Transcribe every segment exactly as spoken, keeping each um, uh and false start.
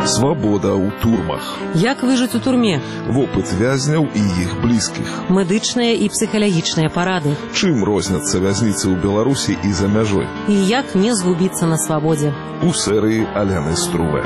Свабода ў турмах. Як выжыць у турме? Вопыт вязняў і іх блізкіх. Медычныя і псіхалагічныя парады. Чым розняцца вязніцы ў Беларусі і за мяжой? І як не згубіцца на свабодзе? У серыі Аляны Струве.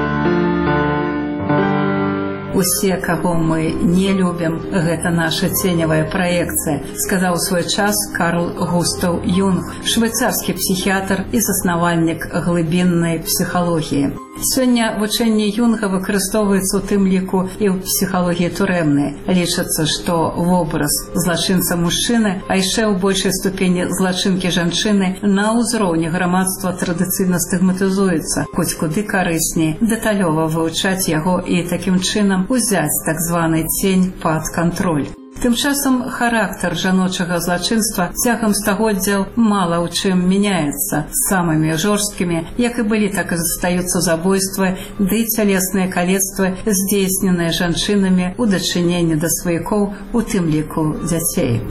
Усе, каго мы не любім, гэта наша ценевая праекцыя, сказаў у свой час Карл Густаў Юнг, швейцарскі псіхіятр і заснавальнік глыбіннай псіхалогіі. Сёння вучэнне Юнга выкарыстоўваецца ў тым ліку і ў псіхалогіі турэмнай. Лічыцца, што вобраз злачынца мужчыны, а яшчэ ў большай ступені злачынкі жанчыны на ўзроўні грамадства традыцыйна стыгматызуецца. Хоць куды карысней дэталёва вывучаць яго і такім чынам узяць так званы цень пад кантроль. Тым часам характар жаночага злачынства цягам стагоддзяў мала ў чым мяняецца. Самымі жорсткімі, як і былі, так і застаюцца забойствы ды цялесныя калецтвы, здзейсненыя жанчынамі ў дачыненні да сваякоў, у тым ліку дзяцей.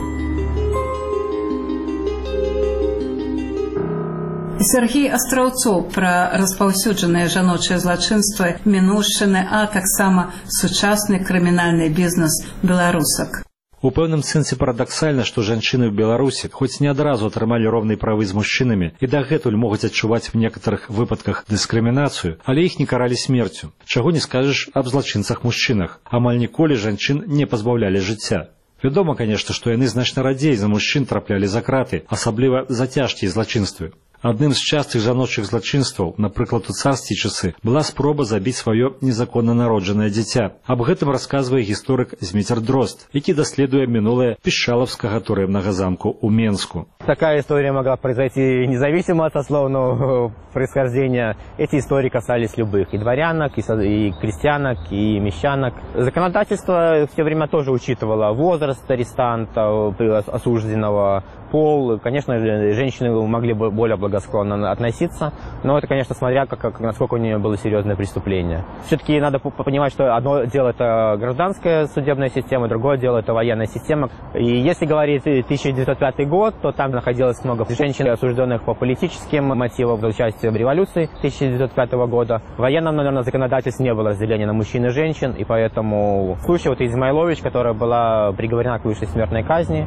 Сергей Астраўцоў пра распаўсюджанае жаночае злачынства мінуўшчыны, а таксама сучасны крымінальны бізнес беларусак. У пэўным сэнсе парадаксальна, што жанчыны ў Беларусі хоць не адразу атрымалі роўныя правы з мужчынамі і дагэтуль могуць адчуваць в некаторых выпадках дыскрымінацыю, але іх не каралі смерцю. Чаго не скажаш аб злачынцах-мужчынах. Амаль ніколі жанчын не пазбаўлялі жыцця. Вядома, канешне, што яны значна радзей за мужчын траплялі за краты, асабліва за цяжкія злачынствы. Адным з частых жаночых злачынстваў, напрыклад, у царскія часы, была спроба забіць сваё незаконна народжанае дзіця. Аб гэтым расказвае гісторык Зміцер Дрозд, які даследуе мінулае пішчалаўскага турэмнага замку ў Менску. Такая история могла произойти независимо от сословного происхождения. Эти истории касались любых, и дворянок, и крестьянок, и мещанок. Законодательство в те время тоже учитывало возраст арестанта, осужденного, пол. Конечно, женщины могли бы более благосклонно относиться, но это, конечно, смотря как, как, насколько у нее было серьезное преступление. Все-таки надо понимать, что одно дело это гражданская судебная система, другое дело это военная система. И если говорить тысяча девятьсот пятый год, то там находилось много женщин, осужденных по политическим мотивам, за участие в революции тысяча девятьсот пятого года. В военном, наверное, законодательстве не было разделения на мужчин и женщин, и поэтому в случае вот Измайлович, которая была приговорена к высшей смертной казни,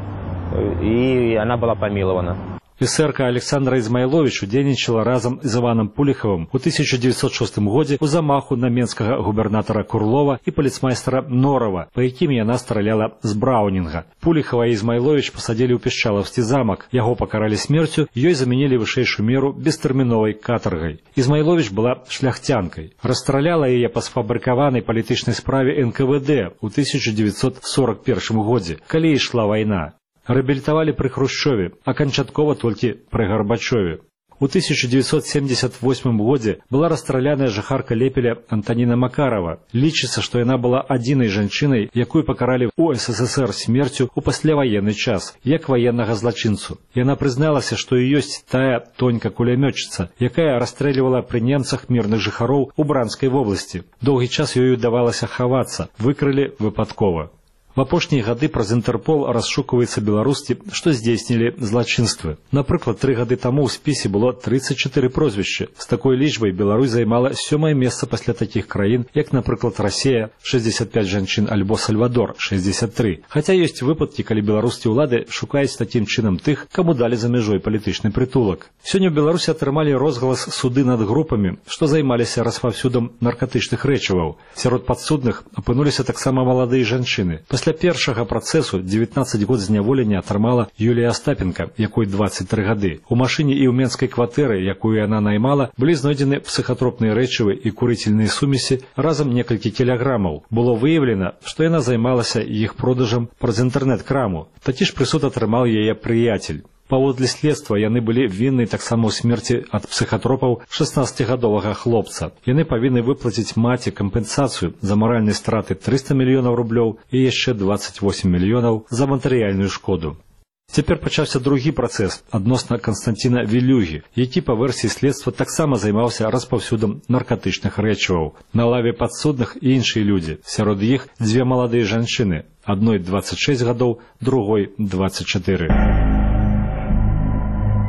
и она была помилована. Эсэрка Александра Измайлович удзельнічала разам з Іванам Пуліхавым у тысяча девятьсот шостым годзе у замаху на менскага губернатара Курлова і паліцмайстара Норова, па якім яна страляла з Браўнінга. Пуліхава і Измайлович пасадзілі ў пішчалаўскі замак, яго пакаралі смерцю, ёй замянілі вышэйшую меру бестэрміновай катаргай. Измайлович была шляхцянкай. Расстраляла яе па сфабрыкаванай палітычнай справе эн ка вэ дэ ў тысяча девятьсот сорок першым годзе, калі ішла вайна. Рэабілітавалі пры Хрушчове, а канчаткова толькі пры Гарбачове. У тысяча девятьсот семьдесят восьмым годзе была расстраляная жыхарка Лепеля Антаніна Макарова. Лічыцца, што яна была адзінай жанчынай, якую пакаралі ў эс эс эс эр смерцю ў пасляваенны час, як ваеннага злачынцу. Яна прызналася, што і ёсць тая тонька-кулямётчыца, якая расстрэльвала пры немцах мірных жыхароў у Бранскай вобласці. Доўгі час ёй удавалася хавацца, выкрылі выпадкова. В апошнія гады праз Інтэрпол расшукваецца беларускі, што здзейснілі злачынствы. Напрыклад, тры гады таму ў спісе было тридцать четыре прозвішчы. З такой лічбай Беларусь займала сёмае месца пасля такіх краін, як, напрыклад, Расія – шэсцьдзесят пять жанчын, альбо Сальвадор – шэсцьдзесят три. Хаця ёсць выпадкі, калі беларускія ўлады шукаюць такім чынам тых, каму далі за мяжой палітычны прытулак. Сёння ў Беларусі атрымалі розгалас суды над групамі, што займаліся распаўсюдам наркатычных рэчываў. Сярод падсудных апынуліся таксама маладыя жанчыны. Пасля першага працэсу дзевятнаццаць год зняволення атрымала Юлія Астапенка, якой двадцать три гады. У машыне і ў менскай кватэры, якую яна наймала, былі знойдзены псіхатропныя рэчывы і курыцельныя сумесі разам некалькі кілаграмаў. Было выяўлена, што яна займалася іх продажам праз інтэрнэт-краму. Такі ж прысуд атрымаў яе прыяцель. Паводле следства яны былі вінны таксама ў смерці ад псіхатропаў шаснаццацігадовага хлопца. Яны павінны выплаціць маці кампенсацыю за маральныя страты трыста мільёнаў рублёў і яшчэ двадцать восемь мільёнаў за матэрыяльную шкоду. Цяпер пачаўся другі працэс адносна Канстанціна Вілюгі, які па версіі следства таксама займаўся распаўсюдам наркатычных рэчываў. На лаве падсудных і іншыя людзі, сярод іх дзве маладыя жанчыны, адной двадцать шесть гадоў, другой двадцать четыре.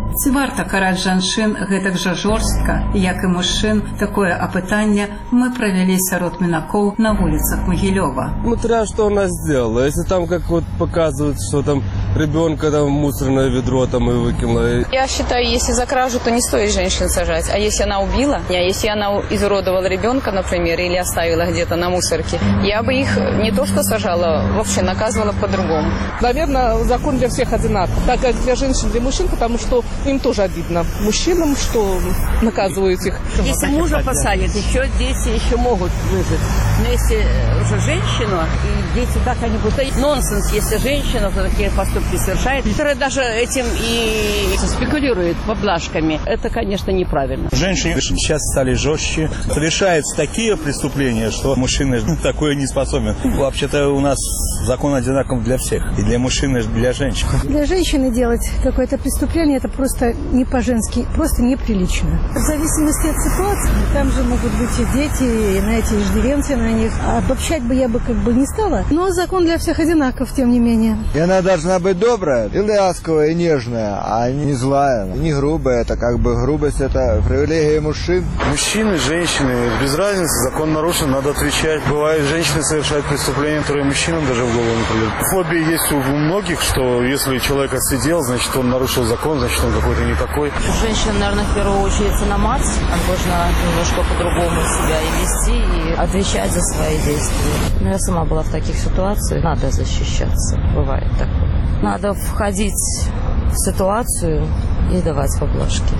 Ці варта караць жанчын гэтак жа жорстка, як і мужчын, такое апытанне мы правялі сярод мінакоў на вуліцах Могилёва. Смотря что она сделала. Если там, как вот показывают, что там ребенка там в мусорное ведро там и выкинула. Я считаю, если за кражу, то не стоит женщин сажать. А если она убила, а если она изуродовала ребенка, например, или оставила где-то на мусорке, я бы их не то что сажала, вообще наказывала по-другому. Наверное, закон для всех одинаков. Так как для женщин, для мужчин, потому что им тоже обидно. Мужчинам, что наказывают их. Если мужа посадят, еще дети еще могут выжить. Но если уже женщину, и дети так они будут... Нонсенс, если женщина такие поступки совершает, которая даже этим и спекулирует поблажками. Это, конечно, неправильно. Женщины сейчас стали жестче. Совершаются такие преступления, что мужчина такое не способен. Вообще-то у нас закон одинаков для всех. И для мужчин, и для женщин. Для женщины делать какое-то преступление, это просто не по-женски, просто неприлично. В зависимости от ситуации, там же могут быть и дети, и на эти иждивенцы на них. Обобщать бы я бы как бы не стала. Но закон для всех одинаков, тем не менее. И она должна быть добрая, и ласковая, и нежная, а не злая, не грубая. Это как бы грубость, это привилегия мужчин. Мужчины, женщины, без разницы, закон нарушен, надо отвечать. Бывает, женщины совершают преступления, которые мужчинам даже в голову не придет. Фобия есть у многих, что если человек отсидел, значит он нарушил закон, значит он какой-то не такой. Женщина, наверное, в первую очередь на мать. Она должна немножко по-другому себя и вести, и отвечать за свои действия. Но я сама была в таких ситуациях. Надо защищаться. Бывает такое. Надо входить в ситуацию и давать поблажки.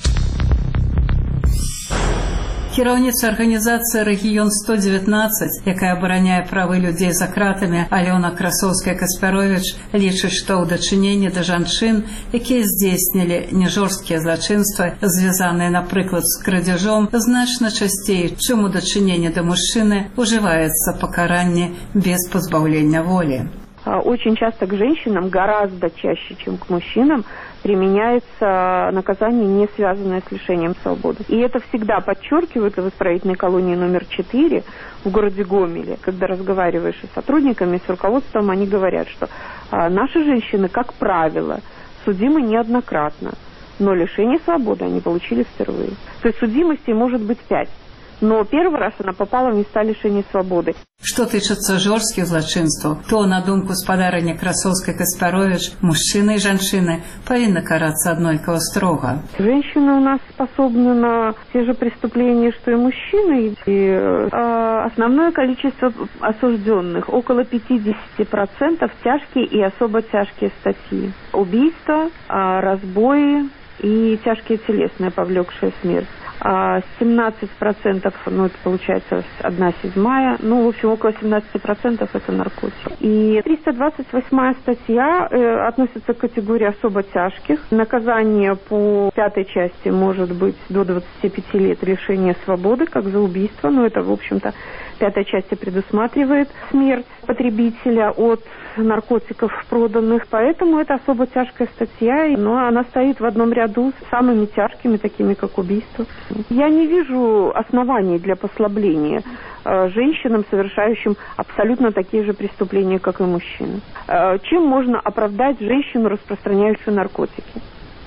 Кіраўніца арганізацыі «Рэгіён сто девятнадцать», якая абараняе правы людзей за кратамі, Алёна Красоўская-Каспяровіч, лічыць, што ў дачыненні да жанчын, якія здзейснілі нежорсткія злачынствы, звязаныя, напрыклад, з крадзяжом, значна часцей, чым у дачыненні да мужчыны, ужываецца пакаранне без пазбаўлення волі. Очень часто к женщинам, гораздо чаще, чем к мужчинам, применяется наказание, не связанное с лишением свободы. И это всегда подчеркивают в исправительной колонии номер четыре в городе Гомеле. Когда разговариваешь с сотрудниками, с руководством, они говорят, что а, наши женщины, как правило, судимы неоднократно, но лишение свободы они получили впервые. То есть судимостей может быть пять. Но первый раз она попала в места лишения свободы. Што тычыцца жорсткіх злачынстваў, то, на думку спадарыні Красоўскай-Каспяровіч, мужчыны и жанчыны павінны карацца аднолькава строга. Женщины у нас способны на те же преступления, что и мужчины. И, э, основное количество осужденных, около пятьдесят процентов, тяжкие и особо тяжкие статьи. Убийства, э, разбои и тяжкие телесные, повлекшие смерть. А семнадцать процентов, ну это получается одна седьмая, ну в общем около семнадцати процентов это наркотики. И триста двадцать восьмая статья э, относится к категории особо тяжких. Наказание по пятой части может быть до двадцати пяти лет лишения свободы, как за убийство, но это в общем-то пятая часть предусматривает смерть потребителя от наркотиков проданных, поэтому это особо тяжкая статья, но она стоит в одном ряду с самыми тяжкими, такими как убийство. Я не вижу оснований для послабления э, женщинам, совершающим абсолютно такие же преступления, как и мужчины. Э, чем можно оправдать женщину, распространяющую наркотики?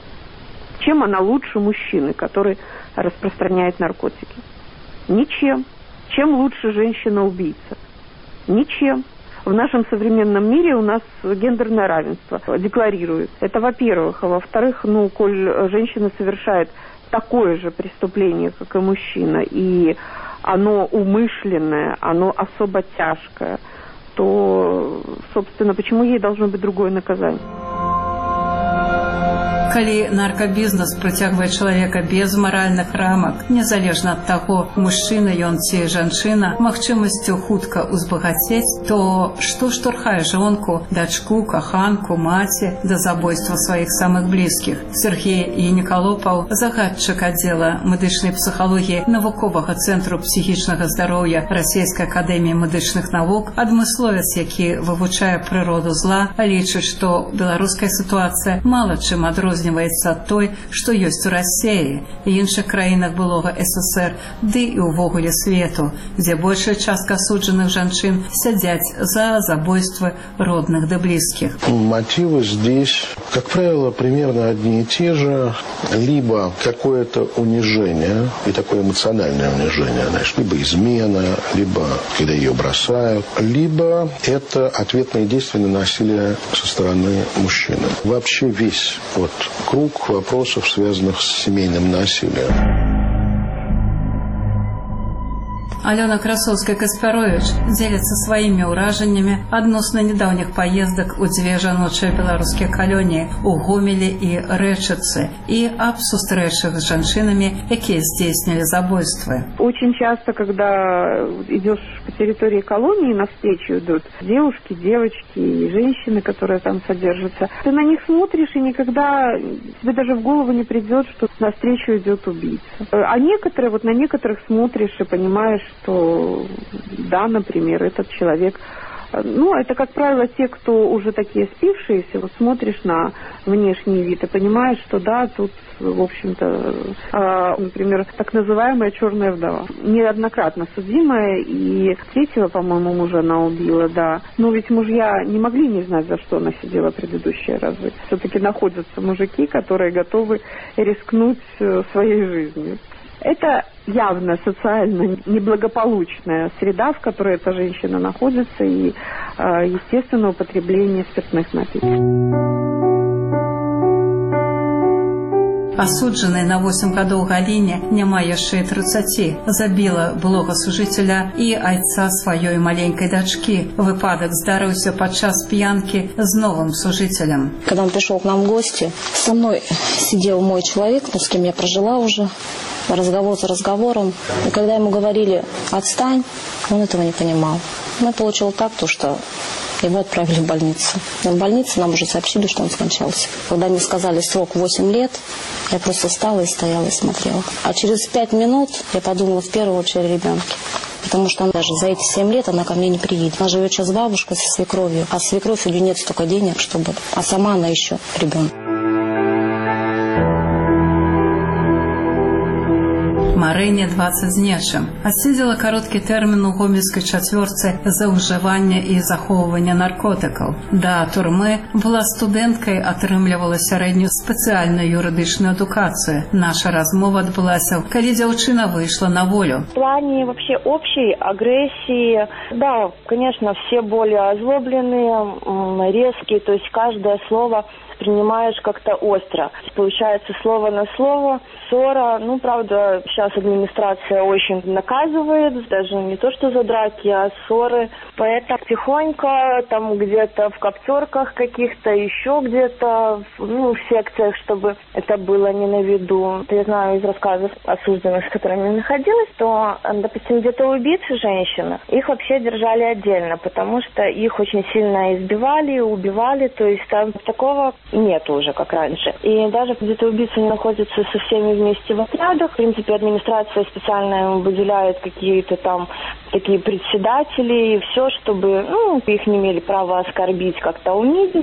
Чем она лучше мужчины, который распространяет наркотики? Ничем. Чем лучше женщина-убийца? Ничем. В нашем современном мире у нас гендерное равенство декларирует. Это во-первых. А во-вторых, ну, коль женщина совершает такое же преступление, как и мужчина, и оно умышленное, оно особо тяжкое, то, собственно, почему ей должно быть другое наказание? Калі наркабізнес прыцягвае чалавека без маральных рамак, незалежна ад таго, мужчына ён ці жанчына, магчымасцю хутка узбагацець, то што штурхае жонку, дачку, каханку, маці да забойства сваіх самых блізкіх? Сергей Янікалопаў, загадчык аддзела медычнай псіхалогіі навуковага цэнтру псіхічнага здароўя Расійскай акадэміі медычных навук, адмысловец, які вывучае прыроду зла, лічыць, што беларуская сітуацыя мала чым адрозніваецца адрозніваецца ад той, што ёсць у Расіі і іншых краінах былога эс эсэр, ды і ўвогуле свету, дзе большая частка асуджаных жанчын сядзяць за забойствы родных да близких. Мотивы здесь, как правило, примерно одни и те же. Либо какое-то унижение, и такое эмоциональное унижение, знаешь, либо измена, либо когда ее бросают, либо это ответные действия на насилие со стороны мужчины. Вообще весь вот круг вопросов, связанных с семейным насилием. Алена Красовская-Каспярович дзеліцца сваімі ўражаннямі адносна нядаўніх паездак у дзве жаночыя беларускія калоніі у Гомелі і Рэчыцы і аб сустрэчах з жанчынамі, якія здзейснілі забойствы. Очень часто, когда идешь по территории колонии, навстречу идут девушки, девочки и женщины, которые там содержатся. Ты на них смотришь, и никогда тебе даже в голову не придет, что навстречу идет убийца. А некоторые, вот на некоторых смотришь и понимаешь, что да, например, этот человек, ну, это, как правило, те, кто уже такие спившиеся, вот смотришь на внешний вид и понимаешь, что да, тут, в общем-то, э, например, так называемая черная вдова. Неоднократно судимая, и третьего, по-моему, мужа она убила, да. Но ведь мужья не могли не знать, за что она сидела предыдущие разы. Все-таки находятся мужики, которые готовы рискнуть своей жизнью. Это явно социально неблагополучная среда, в которой эта женщина находится, и, естественно, употребление спиртных напитков. Асуджанай на восемь гадоў Галіне няма яшчэ і трыццаці. Забіла былога сужыцеля і айца сваёй маленькай дачкі. Выпадак здарыўся падчас п'янкі з новым сужителем. Когда он пришел к нам в гости, со мной сидел мой человек, ну, с кем я прожила уже, разговор за разговором. И когда ему говорили «отстань», он этого не понимал. Мы получили так, то, что его отправили в больницу. Но в больнице нам уже сообщили, что он скончался. Когда мне сказали срок восемь лет, я просто встала и стояла и смотрела. А через пять минут я подумала в первую очередь о ребенке. Потому что она даже за эти семь лет она ко мне не приедет. Она живет сейчас с бабушкой, со свекровью. А свекровь у нее нет столько денег, чтобы... А сама она еще ребенок. Марыне двадцать з нечым. Адседзела кароткі тэрмін у гомельскай чацвёрцы за ўжыванне і захоўванне наркотыкаў. Да турмы была студэнткай, атрымлівала сярэднюю спецыяльную юрыдычную адукацыю. Наша размова адбылася, калі дзяўчына выйшла на волю. В плане вообще общей агрессии, да, конечно, все более озлобленные, резкие, то есть каждое слово принимаешь как-то остро. Получается слово на слово, ссора. Ну, правда, сейчас администрация очень наказывает, даже не то что за драки, а ссоры. Поэтому тихонько, там где-то в коптерках каких-то, еще где-то, ну, в секциях, чтобы это было не на виду. Я знаю из рассказов осужденных, с которыми я находилась, то, допустим, где-то убийцы женщины, их вообще держали отдельно, потому что их очень сильно избивали, убивали, то есть там такого нет уже, как раньше. И даже где-то убийцы не находятся со всеми вместе в отрядах. В принципе, администрация специально выделяет какие-то там такие председатели и все, чтобы, ну, их не имели права оскорбить, как-то унизить.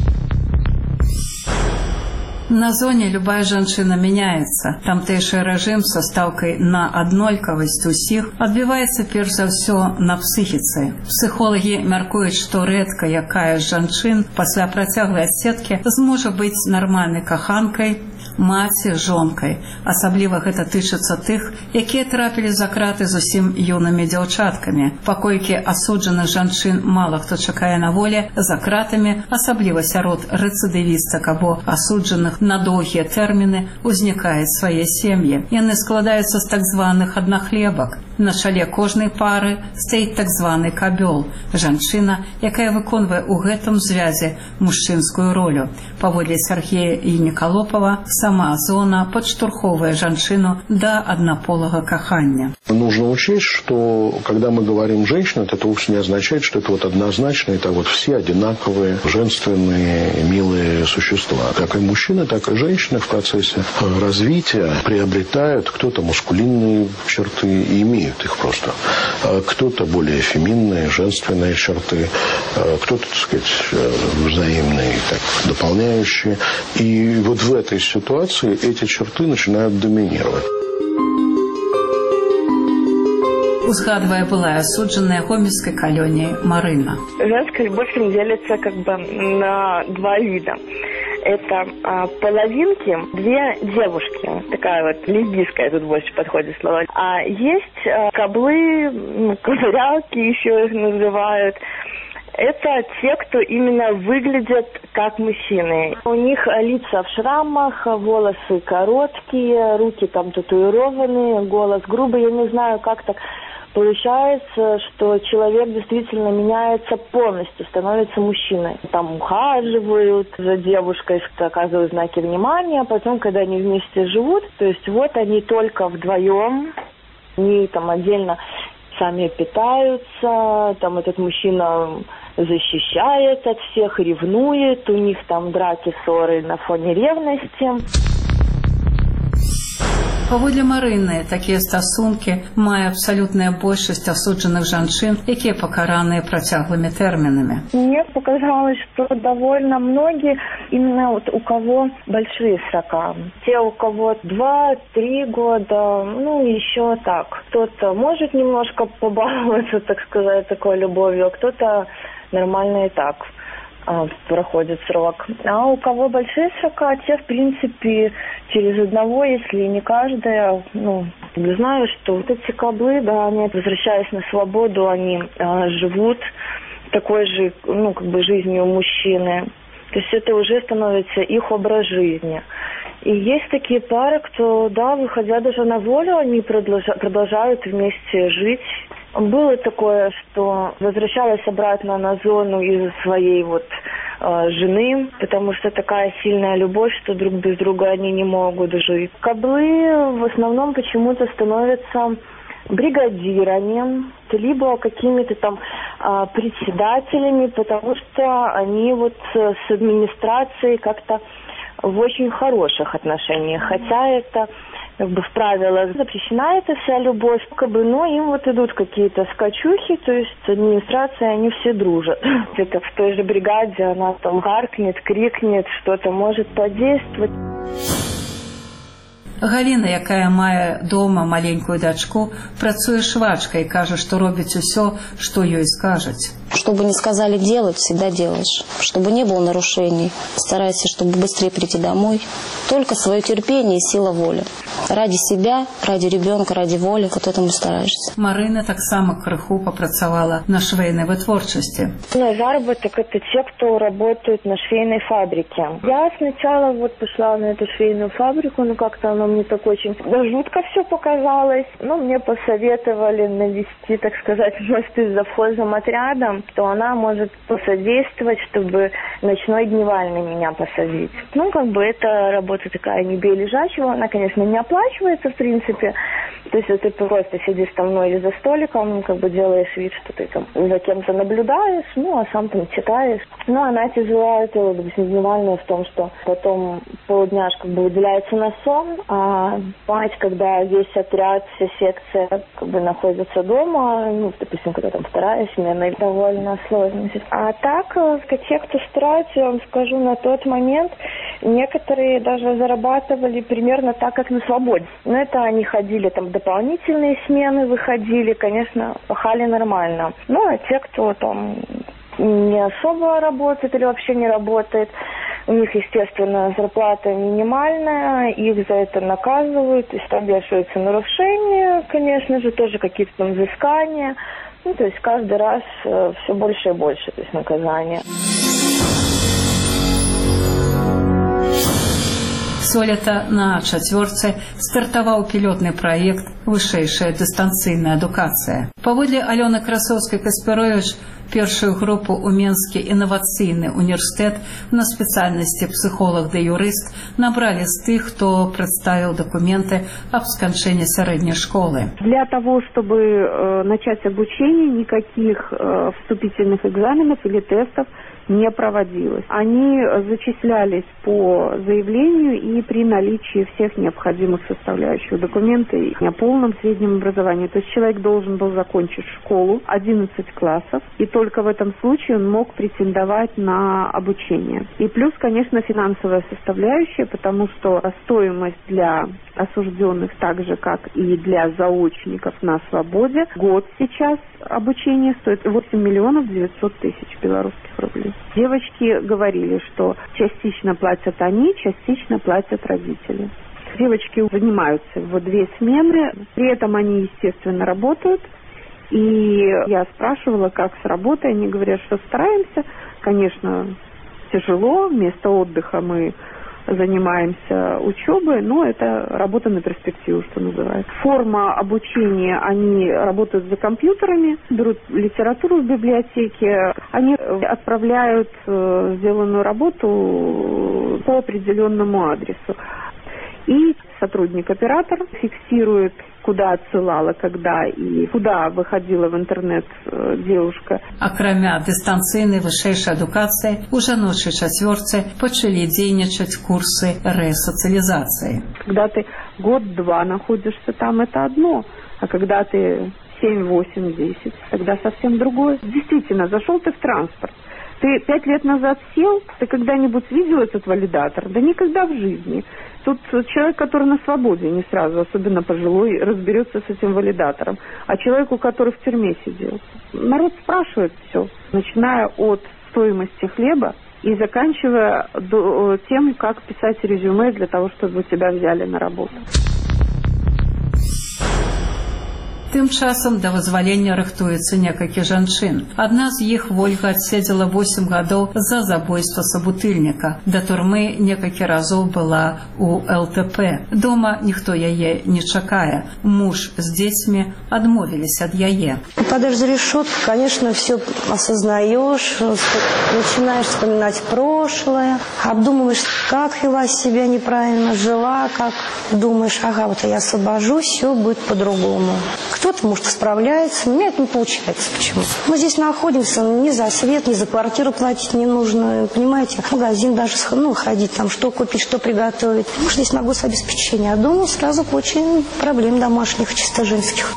На зоне любая жанчына мяняецца. Тамтэйшы рэжым са стаўкай на аднолькавасць усіх адбіваецца перш за ўсё на псіхіцы. Псіхолагі мяркуюць, што рэдка якая з жанчын пасля працяглай адседкі зможа быць нармальнай каханкай, маці, жонкай. Асабліва гэта тычыцца тых, якія трапілі за краты зусім юнымі дзяўчаткамі. Паколькі асуджаных жанчын мала хто чакае на волі за кратамі, асабліва сярод рэцыдывістак або асуджаных на доўгія тэрміны узнікаюць свае сем'і. Яны складаюцца з так званых аднахлебак. На чале кожнай пары стаіць так званы кабёл, жанчына, якая выконвае ў гэтым звязе мужчынскую ролю. Паводле Сергея Янікалопова, сама зона падштурхоўвае жанчыну да аднаполага кахання. Нужно учесть, что когда мы говорим «женщина», это вовсе не означает, что это вот однозначно, это вот все одинаковые, женственные, милые существа. Как и мужчины, так и женщины в процессе развития приобретают кто-то мускулинные черты и имеют их просто. кто-то более феминные, женственные черты, кто-то, так сказать, взаимные, так, дополняющие. И вот в этой ситуации эти черты начинают доминировать. Узгадывая былая осудженная гомельской колонии Марына. Женская любовь делится как бы на два вида. Это а, половинки, две девушки. Такая вот лесбийская тут больше подходит слово. А есть а, каблы, ну, ковырялки еще их называют. Это те, кто именно выглядят как мужчины. У них лица в шрамах, волосы короткие, руки там татуированные, голос грубый. Я не знаю, как так получается, что человек действительно меняется полностью, становится мужчиной. Там ухаживают за девушкой, оказывают знаки внимания, а потом, когда они вместе живут, то есть вот они только вдвоем, они там отдельно сами питаются, там этот мужчина защищает от всех, ревнует, у них там драки, ссоры на фоне ревности. Паводле Марыны, такія стасункі мае абсалютная большасць асуджаных жанчын, якія пакараныя працяглымі тэрмінамі. Мне показалось, что довольно многие, именно вот у кого большие срока. Те, у кого два-три года, ну, еще так. Кто-то может немножко побаловаться, так сказать, такой любовью, а кто-то нормально и так проходит срок. А у кого большие срока, те, в принципе, через одного, если не каждая, ну, знаю, что вот эти каблы, да, они, возвращаясь на свободу, они а, живут такой же, ну, как бы жизнью мужчины. То есть это уже становится их образ жизни. И есть такие пары, кто, да, выходя даже на волю, они продолжают, продолжают вместе жить. Было такое, что возвращалась обратно на зону из-за своей вот э, жены, потому что такая сильная любовь, что друг без друга они не могут жить. Каблы в основном почему-то становятся бригадирами, либо какими-то там э, председателями, потому что они вот с администрацией как-то в очень хороших отношениях, хотя это как бы в правилах запрещена эта вся любовь, как бы, но им вот идут какие-то скачухи, то есть с администрацией они все дружат. Это в той же бригаде она там гаркнет, крикнет, что-то может подействовать. Галіна, якая мае дома маленькую дачку, працуе швачкай і кажа, што робіць усё, што ёй скажуць. Что бы ни сказали делать, всегда делаешь. Чтобы не было нарушений, старайся, чтобы быстрее прийти домой. Только свое терпение и сила воли. Ради себя, ради ребенка, ради воли, вот этому стараешься. Марына таксама крыху попрацавала на швейной вытворчасти. На заработок это те, кто работают на швейной фабрике. Я сначала вот пошла на эту швейную фабрику, но как-то она мне так очень жутко все показалось. Но мне посоветовали навести, так сказать, мосты с завхозным отрядом, что она может посодействовать, чтобы ночной дневальный меня посадить. Ну, как бы это работа такая не бей лежачего. Она, конечно, не оплачивается, в принципе. То есть ты просто сидишь там мной или за столиком, как бы делаешь вид, что ты там за кем-то наблюдаешь, ну, а сам там читаешь. Ну, она тяжела, это, допустим, дневальная в том, что потом полдня как бы выделяется на сон, а мать, когда весь отряд, вся секция как бы находится дома, ну, допустим, когда там вторая смена, довольно сложно. А так, те, кто старается, я вам скажу, на тот момент некоторые даже зарабатывали примерно так, как на свободе. Но это они ходили там дополнительные смены, выходили, конечно, пахали нормально. Ну, а те, кто там не особо работает или вообще не работает, у них, естественно, зарплата минимальная, их за это наказывают, то есть там вешаются нарушения, конечно же, тоже какие-то там взыскания. Ну, то есть каждый раз э, все больше и больше, то есть наказания. Сёлета на чацвёрцы стартаваў пілотны праект «Вышэйшая дыстанцыйная адукацыя». Паводле Алёны Красоўскай-Каспяровіч, Першую групу ў Менскі інавацыйны універсітэт на спецыяльнасці псіхолог да юрыст набрали з тых, хто прадставіў дакументы аб сканчэнні сярэдняй школы. Для того, чтобы э, начать обучение, никаких э, вступительных экзаменов или тестов не проводилось. Они зачислялись по заявлению и при наличии всех необходимых составляющих документы о полном среднем образовании. То есть человек должен был закончить школу, одиннадцать классов, и только в этом случае он мог претендовать на обучение. И плюс, конечно, финансовая составляющая, потому что стоимость для осужденных, так же как и для заочников на свободе, год сейчас обучение стоит восемь миллионов девятьсот тысяч белорусских рублей. Девочки говорили, что частично платят они, частично платят родители. Девочки занимаются в две смены, при этом они, естественно, работают. И я спрашивала, как с работой, они говорят, что стараемся. Конечно, тяжело, вместо отдыха мы занимаемся учебой, но это работа на перспективу, что называется. Форма обучения, они работают за компьютерами, берут литературу в библиотеке, они отправляют сделанную работу по определенному адресу. И сотрудник-оператор фиксирует, куда отсылала, когда и куда выходила в интернет девушка. Акрамя дистанцыйнай вышэйшай адукацыі, у жаночай чацвёрцы пачалі дзейнічаць курсы рэсацыялізацыі. Когда ты год-два находишься там, это одно, а когда ты семь, восемь, десять, тогда совсем другое. Действительно, зашел ты в транспорт. Ты пять лет назад сел, ты когда-нибудь видел этот валидатор? Да никогда в жизни. Тут человек, который на свободе, не сразу, особенно пожилой, разберется с этим валидатором. А человеку, который в тюрьме сидел. Народ спрашивает все, начиная от стоимости хлеба и заканчивая тем, как писать резюме для того, чтобы тебя взяли на работу. Тым часам да вызвалення рыхтуецца некалькі жанчын. Адна з іх, Вольга, адседзела восемь гадоў за забойства сабутыльніка. Да турмы некалькі разоў была у эл тэ пэ. Дома ніхто яе не чакае. Муж з дзецьмі адмовіліся ад яе. Попадаешь за решетку, конечно, все осознаешь, начинаешь вспоминать прошлое, обдумываешь, как вела себя неправильно, жила, как думаешь, ага, вот я освобожусь, все будет по-другому. Кто-то, может, справляется, у меня это не получается. Почему? Мы здесь находимся, ни за свет, ни за квартиру платить не нужно, понимаете, в магазин даже ну, ходить, там, что купить, что приготовить. Потому что здесь на гособеспечение, а дома сразу куча проблем домашних, чисто женских.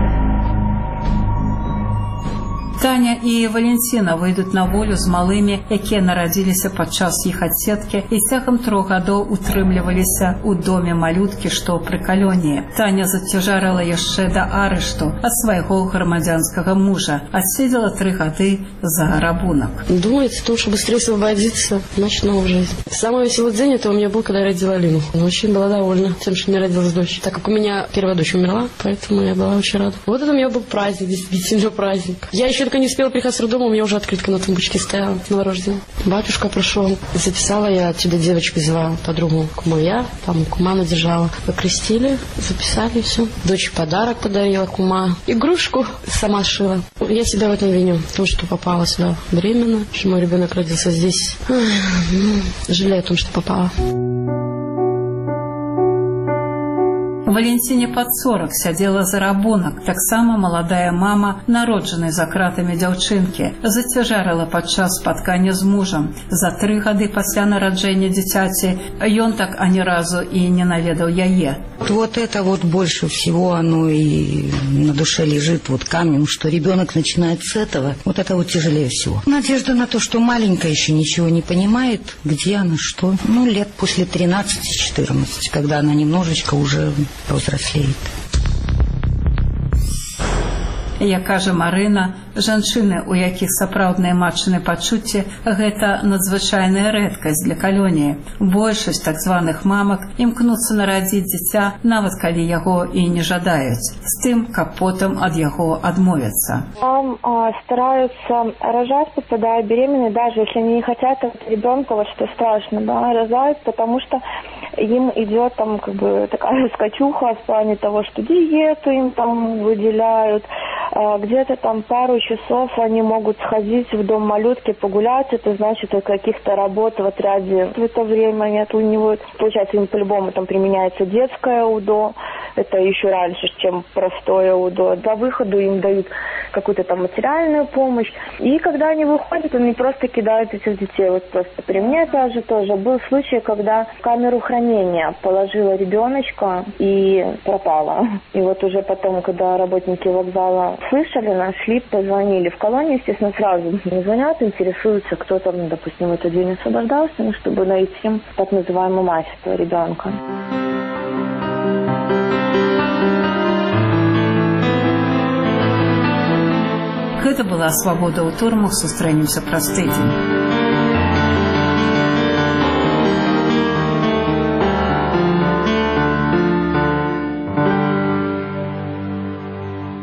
Таня і Валентина выйдуць на волю з малымі, якія нарадзіліся падчас іх адседкі і цягам трох гадоў утрымліваліся ў доме малюткі, што пры калоніі. Таня зацяжарыла яшчэ да арышту ад свайго грамадзянскага мужа. Адседзела тры гады за рабунак. Думается о том, что быстрее освободиться, начать новую жизнь. Самый веселый день это у меня был, когда я родила Лину. Очень была довольна тем, что у меня родилась дочь. Так как у меня первая дочь умерла, поэтому я была очень рада. Вот это у меня был праздник, действительно праздник. Я еще только не успела приехать с роддома, у меня уже открытка на тумбочке стояла, новорожденная. Батюшка пришел, записала я отсюда девочку, взяла подругу кумая, там кума надержала. Покрестили, записали все. Дочь подарок подарила кума, игрушку сама шила. Я себя в этом виню, потому что попала сюда беременна, что мой ребенок родился здесь. Ах, ну, жалею о том, что попала. Валентине пад сорок сядзела за рабунак. Таксама маладая мама, народжанай за кратамі дзяўчынкі, зацяжарыла падчас спаткання з мужам. За тры гады пасля нараджэння дзіцяці ён так ані разу і не наведаў яе. Вот это вот больше всего оно и на душе лежит вот камнем, что ребенок начинает с этого. Вот это вот тяжелее всего. Надежда на то, что маленькая еще ничего не понимает, где она, что. Ну, лет после тринадцати-четырнадцати, когда она немножечко уже повзрослеет. Як кажа Марына, жанчыны, у якіх сапраўдныя матчыны пачуцці, гэта надзвычайная рэдкасць для калоніі. Большасць так званых мамак імкнуцца нарадзіць дзіця, нават калі яго і не жадаюць, з тым, каб потым ад яго адмовяцца. Там а, стараются рожать, попадая беременные, даже если они не хотят от ребенка, вот что страшно, да, рожают, потому что им идет там как бы такая скачуха в плане того, что диету им там выделяют, где-то там пару часов они могут сходить в дом малютки, погулять. Это значит, о каких-то работ в отряде в это время нет у него. Получается, им по-любому там применяется детское УДО. Это еще раньше, чем простое УДО. По выходу им дают какую-то там материальную помощь. И когда они выходят, они просто кидают этих детей. Вот просто при мне тоже, тоже был случай, когда в камеру хранения положила ребеночка и пропала. И вот уже потом, когда работники вокзала слышали, нашли, позвонили в колонию, естественно, сразу звонят, интересуются, кто там, допустим, в этот день освобождался, ну, чтобы найти так называемую мать этого ребенка. Гэта была свабода ў турмах, сустрэнемся праз тыдзень.